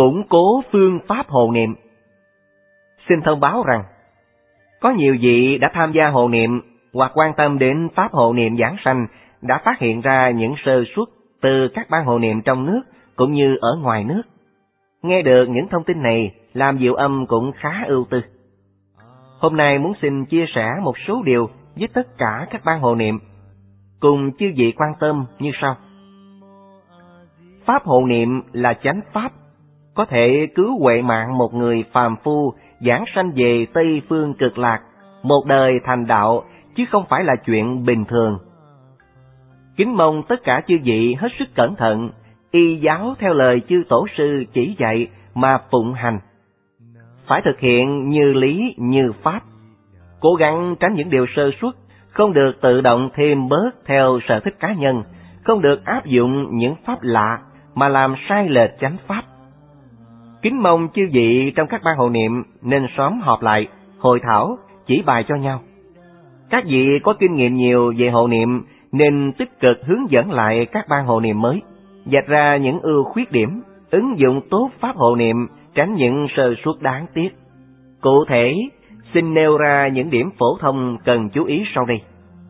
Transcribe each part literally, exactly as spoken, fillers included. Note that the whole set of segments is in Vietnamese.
Củng cố phương pháp hộ niệm. Xin thông báo rằng, có nhiều vị đã tham gia hộ niệm hoặc quan tâm đến pháp hộ niệm giảng sanh đã phát hiện ra những sơ suất từ các ban hộ niệm trong nước cũng như ở ngoài nước. Nghe được những thông tin này, làm Diệu Âm cũng khá ưu tư. Hôm nay muốn xin chia sẻ một số điều với tất cả các ban hộ niệm, cùng chư vị quan tâm như sau. Pháp hộ niệm là chánh pháp, có thể cứu huệ mạng một người phàm phu giảng sanh về Tây Phương Cực Lạc, một đời thành đạo, chứ không phải là chuyện bình thường. Kính mong tất cả chư vị hết sức cẩn thận, y giáo theo lời chư tổ sư chỉ dạy mà phụng hành. Phải thực hiện như lý như pháp, cố gắng tránh những điều sơ suất, không được tự động thêm bớt theo sở thích cá nhân, không được áp dụng những pháp lạ mà làm sai lệch chánh pháp. Kính mong chư vị trong các ban hộ niệm nên sớm họp lại, hội thảo, chỉ bài cho nhau. Các vị có kinh nghiệm nhiều về hộ niệm nên tích cực hướng dẫn lại các ban hộ niệm mới, vạch ra những ưu khuyết điểm, ứng dụng tốt pháp hộ niệm, tránh những sơ suất đáng tiếc. Cụ thể, xin nêu ra những điểm phổ thông cần chú ý sau đây.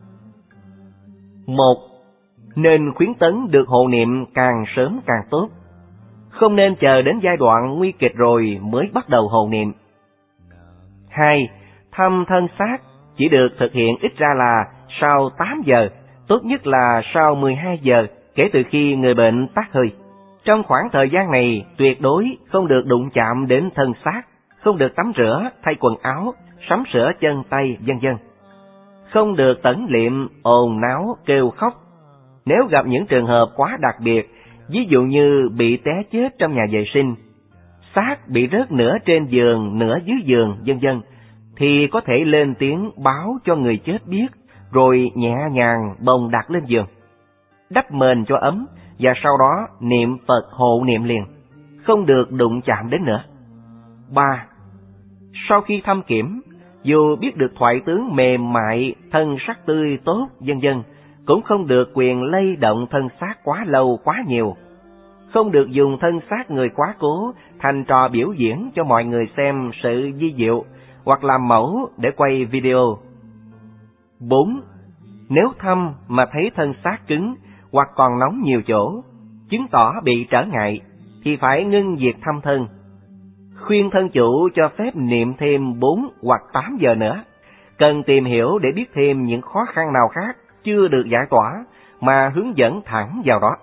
Một. Nên khuyến tấn được hộ niệm càng sớm càng tốt. Không nên chờ đến giai đoạn nguy kịch rồi mới bắt đầu hộ niệm. Hai. Thăm thân xác chỉ được thực hiện ít ra là sau tám giờ, tốt nhất là sau mười hai giờ kể từ khi người bệnh tắt hơi. Trong khoảng thời gian này tuyệt đối không được đụng chạm đến thân xác, không được tắm rửa, thay quần áo, sắm sửa chân tay, vân vân. Không được tẩn liệm, ồn náo, kêu khóc. Nếu gặp những trường hợp quá đặc biệt, ví dụ như bị té chết trong nhà vệ sinh, xác bị rớt nửa trên giường, nửa dưới giường, vân vân, thì có thể lên tiếng báo cho người chết biết, rồi nhẹ nhàng bồng đặt lên giường, đắp mền cho ấm, và sau đó niệm Phật hộ niệm liền, không được đụng chạm đến nữa. Ba. Sau khi thăm kiểm, dù biết được thoại tướng mềm mại, thân sắc tươi tốt, vân vân, cũng không được quyền lay động thân xác quá lâu quá nhiều. Không được dùng thân xác người quá cố thành trò biểu diễn cho mọi người xem sự vi diệu, hoặc làm mẫu để quay video. Bốn. Nếu thăm mà thấy thân xác cứng hoặc còn nóng nhiều chỗ, chứng tỏ bị trở ngại, thì phải ngưng việc thăm thân. Khuyên thân chủ cho phép niệm thêm bốn hoặc tám giờ nữa. Cần tìm hiểu để biết thêm những khó khăn nào khác chưa được giải tỏa mà hướng dẫn thẳng vào đó.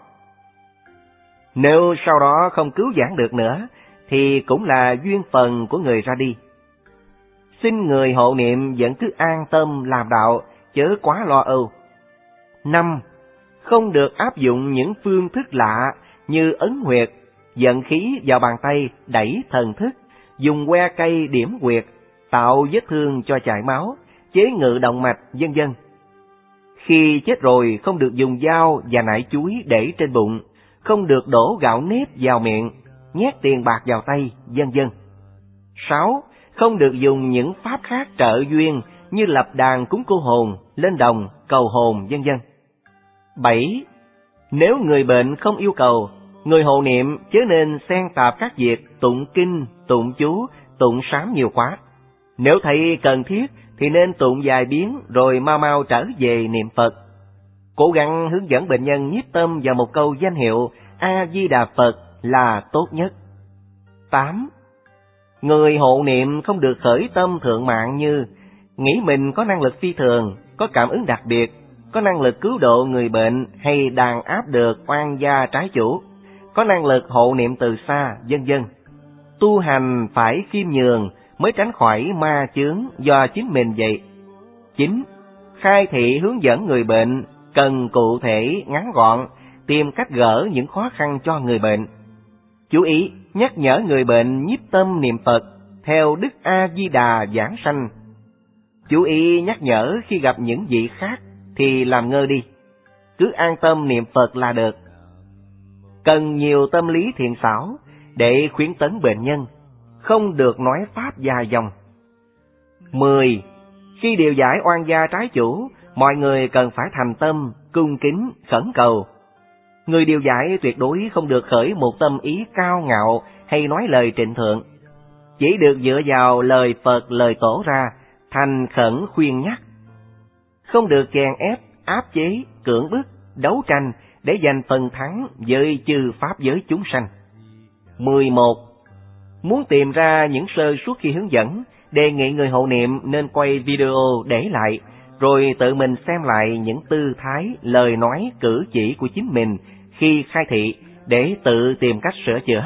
Nếu sau đó không cứu vãn được nữa thì cũng là duyên phần của người ra đi. Xin người hộ niệm vẫn cứ an tâm làm đạo, chớ quá lo âu. Năm. Không được áp dụng những phương thức lạ như ấn huyệt, vận khí vào bàn tay đẩy thần thức, dùng que cây điểm huyệt, tạo vết thương cho chảy máu, chế ngự động mạch, vân vân. Khi chết rồi không được dùng dao và nải chuối để trên bụng, không được đổ gạo nếp vào miệng, nhét tiền bạc vào tay, vân vân. Sáu. Không được dùng những pháp khác trợ duyên như lập đàn cúng cô hồn, lên đồng, cầu hồn, vân vân. Bảy. Nếu người bệnh không yêu cầu, người hộ niệm chớ nên xen tạp các việc tụng kinh, tụng chú, tụng sám nhiều quá. Nếu thấy cần thiết thì nên tụng vài biến rồi mau mau trở về niệm Phật. Cố gắng hướng dẫn bệnh nhân nhiếp tâm vào một câu danh hiệu A Di Đà Phật là tốt nhất. Tám. Người hộ niệm không được khởi tâm thượng mạng như nghĩ mình có năng lực phi thường, có cảm ứng đặc biệt, có năng lực cứu độ người bệnh hay đàn áp được oan gia trái chủ, có năng lực hộ niệm từ xa, vân vân. Tu hành phải khiêm nhường mới tránh khỏi ma chướng do chính mình vậy. Chín. Khai thị hướng dẫn người bệnh cần cụ thể, ngắn gọn, tìm cách gỡ những khó khăn cho người bệnh. Chú ý nhắc nhở người bệnh nhiếp tâm niệm Phật theo Đức A Di Đà giảng sanh. Chú ý nhắc nhở khi gặp những vị khác thì làm ngơ đi, cứ an tâm niệm Phật là được. Cần nhiều tâm lý thiện xảo để khuyến tấn bệnh nhân, không được nói pháp dài dòng. Mười. Khi điều giải oan gia trái chủ, mọi người cần phải thành tâm, cung kính, khẩn cầu. Người điều giải tuyệt đối không được khởi một tâm ý cao ngạo hay nói lời trịnh thượng, chỉ được dựa vào lời Phật lời Tổ ra, thành khẩn khuyên nhắc. Không được chèn ép, áp chế, cưỡng bức, đấu tranh để giành phần thắng với chư pháp giới chúng sanh. mười một. Muốn tìm ra những sơ suất khi hướng dẫn, đề nghị người hộ niệm nên quay video để lại, rồi tự mình xem lại những tư thái, lời nói, cử chỉ của chính mình khi khai thị để tự tìm cách sửa chữa.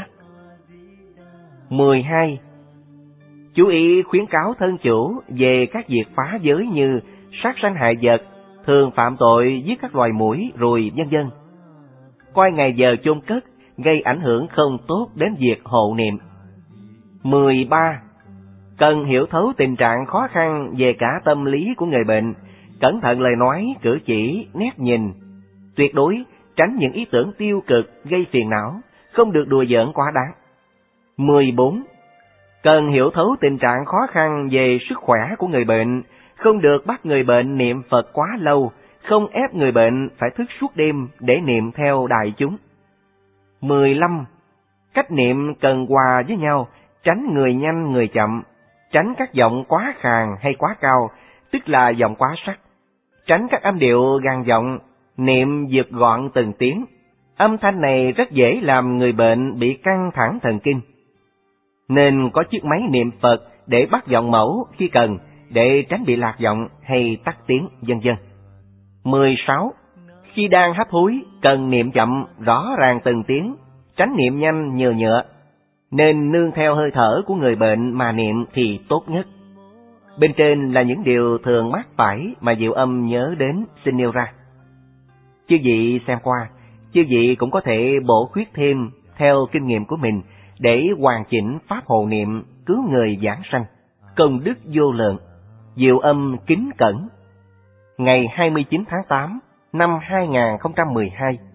mười hai. Chú ý khuyến cáo thân chủ về các việc phá giới như sát sanh hại vật, thường phạm tội giết các loài muỗi, ruồi, vân vân. Coi ngày giờ chôn cất gây ảnh hưởng không tốt đến việc hộ niệm. mười ba. Cần hiểu thấu tình trạng khó khăn về cả tâm lý của người bệnh, cẩn thận lời nói, cử chỉ, nét nhìn. Tuyệt đối tránh những ý tưởng tiêu cực gây phiền não, không được đùa giỡn quá đáng. mười bốn. Cần hiểu thấu tình trạng khó khăn về sức khỏe của người bệnh, không được bắt người bệnh niệm Phật quá lâu, không ép người bệnh phải thức suốt đêm để niệm theo đại chúng. mười lăm. Cách niệm cần hòa với nhau, tránh người nhanh người chậm, tránh các giọng quá khàn hay quá cao, tức là giọng quá sắc, tránh các âm điệu gàn giọng, niệm vượt gọn từng tiếng. Âm thanh này rất dễ làm người bệnh bị căng thẳng thần kinh. Nên có chiếc máy niệm Phật để bắt giọng mẫu khi cần, để tránh bị lạc giọng hay tắt tiếng, vân vân. mười sáu. Khi đang hấp húi, cần niệm chậm, rõ ràng từng tiếng, tránh niệm nhanh nhờ nhựa. Nên nương theo hơi thở của người bệnh mà niệm thì tốt nhất. Bên trên là những điều thường mắc phải mà Diệu Âm nhớ đến xin nêu ra. Chư vị xem qua, chư vị cũng có thể bổ khuyết thêm theo kinh nghiệm của mình để hoàn chỉnh pháp hộ niệm cứu người giảng sanh, công đức vô lượng. Diệu Âm kính cẩn. Ngày hai mươi chín tháng tám năm hai nghìn không trăm mười hai.